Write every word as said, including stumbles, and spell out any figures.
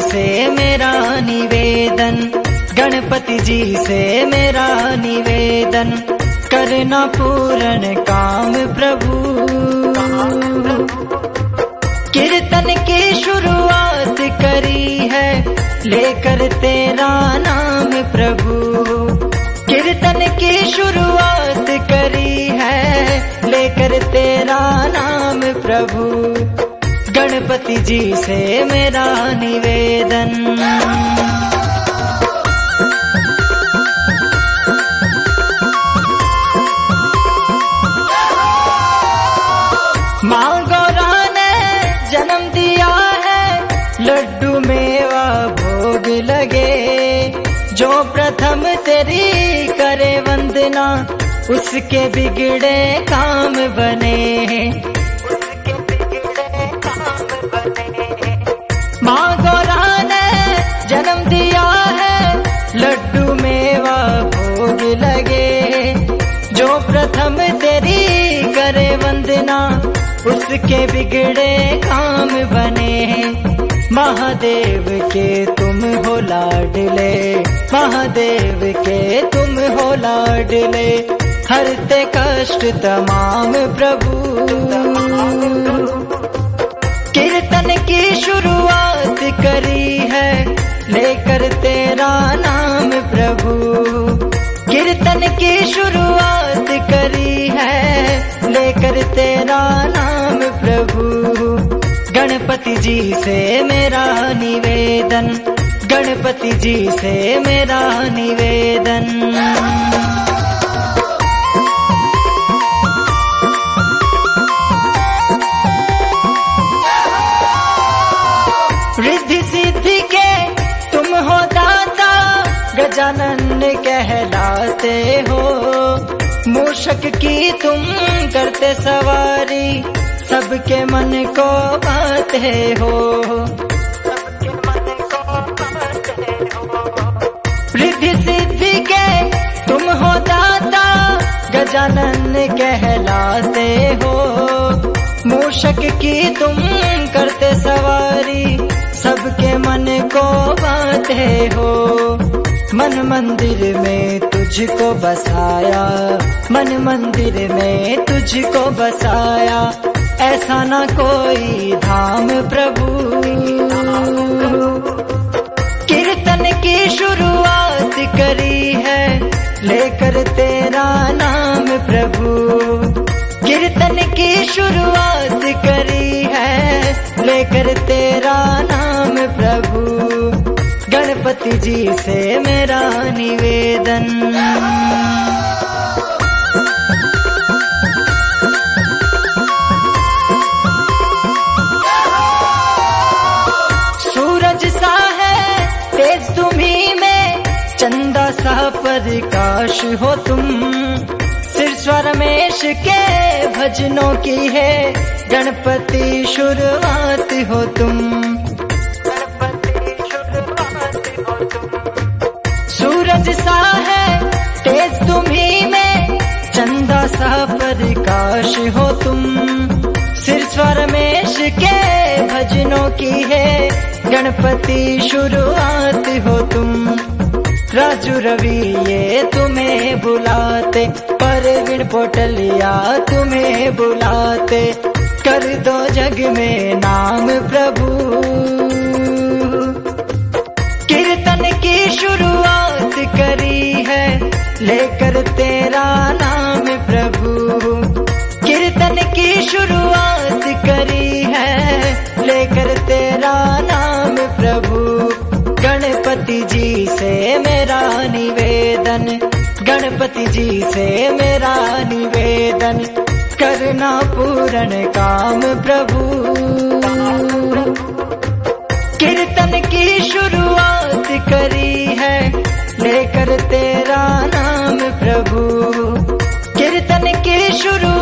से मेरा निवेदन, गणपति जी से मेरा निवेदन, करना पूर्ण काम प्रभु। कीर्तन की शुरुआत करी है लेकर तेरा नाम प्रभु। कीर्तन की शुरुआत करी है लेकर तेरा नाम प्रभु। गणपति जी से मेरा निवेदन। माँ गौरा ने जन्म दिया है, लड्डू मेवा भोग लगे। जो प्रथम तेरी करे वंदना, उसके बिगड़े काम बने। माँ गौरा ने जन्म दिया है, लड्डू मेवा भोग लगे। जो प्रथम तेरी करे वंदना, उसके बिगड़े काम बने। महादेव के तुम हो लाडले, महादेव के तुम हो लाडले, हरते कष्ट तमाम प्रभु। कीर्तन की शुरुआत करी है लेकर तेरा नाम प्रभु। कीर्तन की शुरुआत करी है लेकर तेरा नाम प्रभु। गणपति जी से मेरा निवेदन, गणपति जी से मेरा निवेदन। रिद्धि सिद्धि के तुम हो दाता, गजानन कहलाते हो। मूषक की तुम करते सवारी, सबके मन को बाते हो। रिद्धि सिद्धि के तुम हो दाता, गजानन कहलाते हो। मूषक की तुम करते सवारी, सबके मन को बाते हो। मन मंदिर में तुझको बसाया, मन मंदिर में तुझको बसाया, ऐसा ना कोई धाम प्रभु। कीर्तन की शुरुआत करी है लेकर तेरा नाम प्रभु। कीर्तन की शुरुआत करी है लेकर तेरा नाम प्रभु। गणपति जी से मेरा निवेदन। सूरज सा है तेज तुम्ही में, चंदा सा प्रकाश हो तुम। सिर रमेश के भजनों की है, गणपति शुरुआत हो तुम। सूरज सा है तेज तुम्ही में, चंदा सा प्रकाश हो तुम। सिर रमेश के भजनों की है, गणपति शुरुआत हो तुम। राजू रवि ये तुम्हें बुलाते, परवीन पोटलिया तुम्हें बुलाते, कर दो जग में नाम प्रभु। कीर्तन की शुरुआत करी है लेकर तेरा नाम प्रभु। कीर्तन की शुरुआत करी है लेकर तेरा नाम प्रभु। गणपति जी से मेरा निवेदन, गणपति जी से मेरा निवेदन, करना पूर्ण काम प्रभु। कीर्तन की शुरुआत करी है लेकर तेरा नाम प्रभु। कीर्तन की शुरुआत